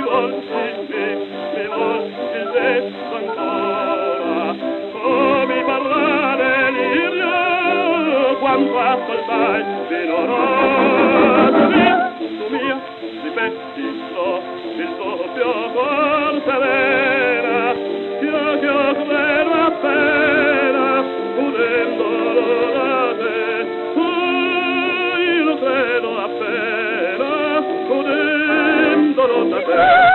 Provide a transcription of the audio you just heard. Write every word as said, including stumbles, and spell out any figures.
volti me, mi volti detto ancora, come parlare l'Irio, quanto ascoltai finora. Tu mia, tu mia, ripetti so, il doppio cor serena, io che ho credo appena, udendolo da te, oh, io credo appena, udendolo da te.